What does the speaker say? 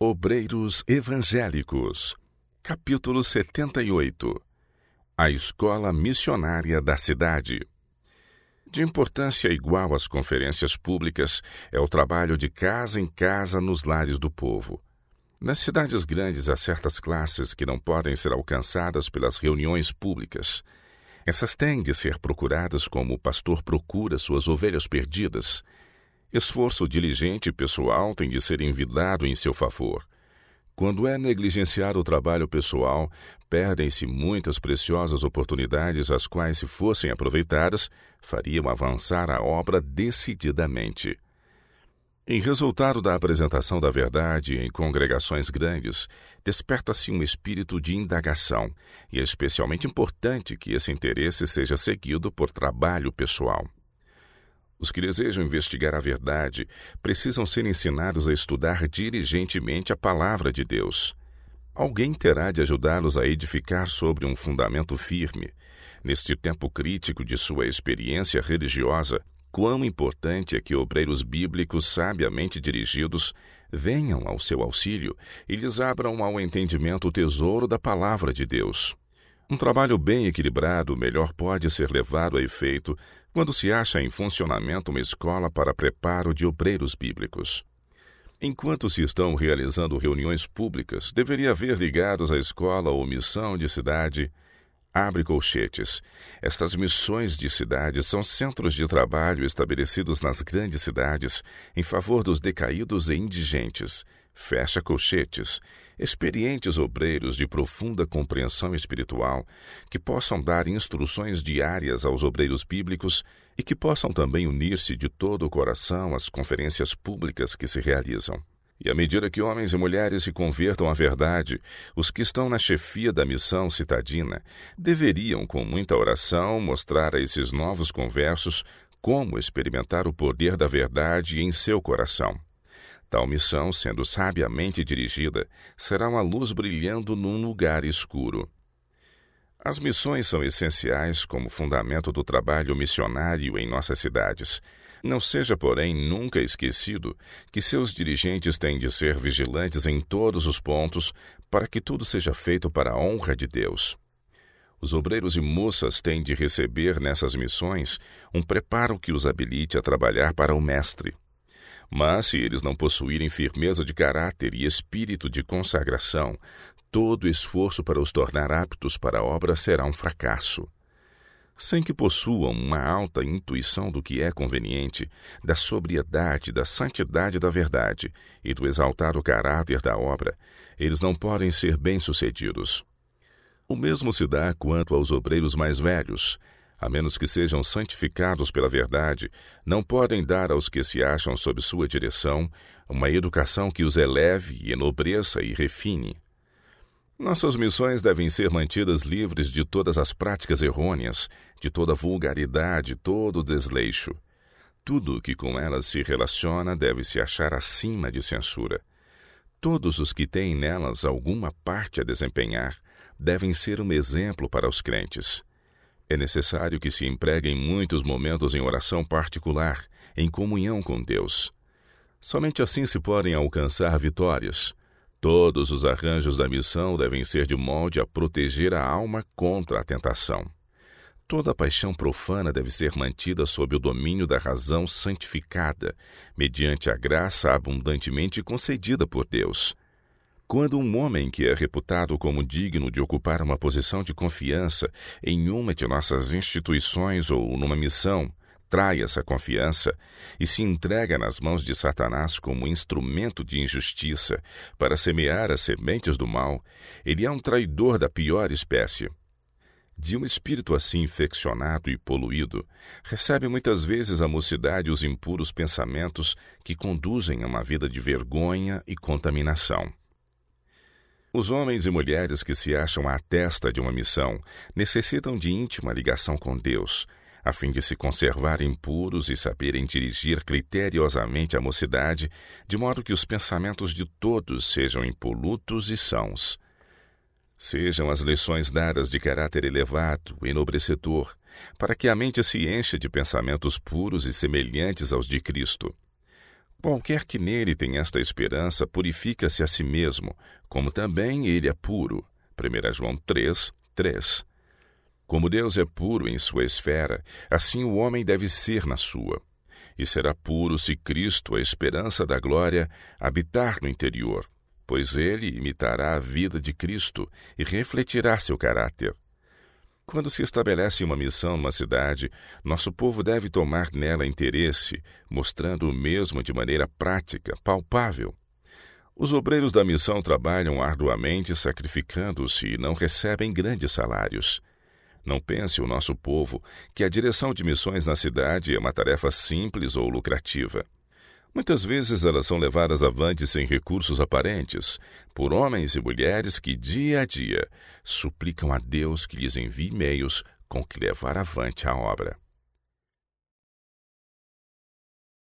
Obreiros Evangélicos, capítulo 78. A Escola Missionária da Cidade. De importância igual às conferências públicas é o trabalho de casa em casa nos lares do povo. Nas cidades grandes há certas classes que não podem ser alcançadas pelas reuniões públicas. Essas têm de ser procuradas como o pastor procura suas ovelhas perdidas. Esforço diligente e pessoal tem de ser envidado em seu favor. Quando é negligenciado o trabalho pessoal, perdem-se muitas preciosas oportunidades, as quais, se fossem aproveitadas, fariam avançar a obra decididamente. Em resultado da apresentação da verdade em congregações grandes, desperta-se um espírito de indagação, e é especialmente importante que esse interesse seja seguido por trabalho pessoal. Os que desejam investigar a verdade precisam ser ensinados a estudar diligentemente a palavra de Deus. Alguém terá de ajudá-los a edificar sobre um fundamento firme. Neste tempo crítico de sua experiência religiosa, quão importante é que obreiros bíblicos sabiamente dirigidos venham ao seu auxílio e lhes abram ao entendimento o tesouro da palavra de Deus. Um trabalho bem equilibrado melhor pode ser levado a efeito quando se acha em funcionamento uma escola para preparo de obreiros bíblicos. Enquanto se estão realizando reuniões públicas, deveria haver ligados à escola ou missão de cidade. Abre colchetes. Estas missões de cidade são centros de trabalho estabelecidos nas grandes cidades em favor dos decaídos e indigentes. Fecha colchetes. Experientes obreiros de profunda compreensão espiritual, que possam dar instruções diárias aos obreiros bíblicos e que possam também unir-se de todo o coração às conferências públicas que se realizam. E à medida que homens e mulheres se convertam à verdade, os que estão na chefia da missão citadina deveriam, com muita oração, mostrar a esses novos conversos como experimentar o poder da verdade em seu coração. Tal missão, sendo sabiamente dirigida, será uma luz brilhando num lugar escuro. As missões são essenciais como fundamento do trabalho missionário em nossas cidades. Não seja, porém, nunca esquecido que seus dirigentes têm de ser vigilantes em todos os pontos para que tudo seja feito para a honra de Deus. Os obreiros e moças têm de receber nessas missões um preparo que os habilite a trabalhar para o Mestre. Mas, se eles não possuírem firmeza de caráter e espírito de consagração, todo esforço para os tornar aptos para a obra será um fracasso. Sem que possuam uma alta intuição do que é conveniente, da sobriedade, da santidade da verdade e do exaltado caráter da obra, eles não podem ser bem-sucedidos. O mesmo se dá quanto aos obreiros mais velhos. A menos que sejam santificados pela verdade, não podem dar aos que se acham sob sua direção uma educação que os eleve, enobreça e refine. Nossas missões devem ser mantidas livres de todas as práticas errôneas, de toda vulgaridade, todo desleixo. Tudo que com elas se relaciona deve se achar acima de censura. Todos os que têm nelas alguma parte a desempenhar devem ser um exemplo para os crentes. É necessário que se empreguem muitos momentos em oração particular, em comunhão com Deus. Somente assim se podem alcançar vitórias. Todos os arranjos da missão devem ser de molde a proteger a alma contra a tentação. Toda a paixão profana deve ser mantida sob o domínio da razão santificada, mediante a graça abundantemente concedida por Deus. Quando um homem que é reputado como digno de ocupar uma posição de confiança em uma de nossas instituições ou numa missão, trai essa confiança e se entrega nas mãos de Satanás como instrumento de injustiça para semear as sementes do mal, ele é um traidor da pior espécie. De um espírito assim infeccionado e poluído, recebe muitas vezes a mocidade os impuros pensamentos que conduzem a uma vida de vergonha e contaminação. Os homens e mulheres que se acham à testa de uma missão necessitam de íntima ligação com Deus, a fim de se conservarem puros e saberem dirigir criteriosamente a mocidade, de modo que os pensamentos de todos sejam impolutos e sãos. Sejam as lições dadas de caráter elevado, enobrecedor, para que a mente se encha de pensamentos puros e semelhantes aos de Cristo. Qualquer que nele tem esta esperança purifica-se a si mesmo, como também ele é puro. 1 João 3, 3. Como Deus é puro em sua esfera, assim o homem deve ser na sua. E será puro se Cristo, a esperança da glória, habitar no interior, pois ele imitará a vida de Cristo e refletirá seu caráter. Quando se estabelece uma missão numa cidade, nosso povo deve tomar nela interesse, mostrando o mesmo de maneira prática, palpável. Os obreiros da missão trabalham arduamente, sacrificando-se e não recebem grandes salários. Não pense o nosso povo que a direção de missões na cidade é uma tarefa simples ou lucrativa. Muitas vezes elas são levadas avante sem recursos aparentes, por homens e mulheres que, dia a dia, suplicam a Deus que lhes envie meios com que levar avante a obra.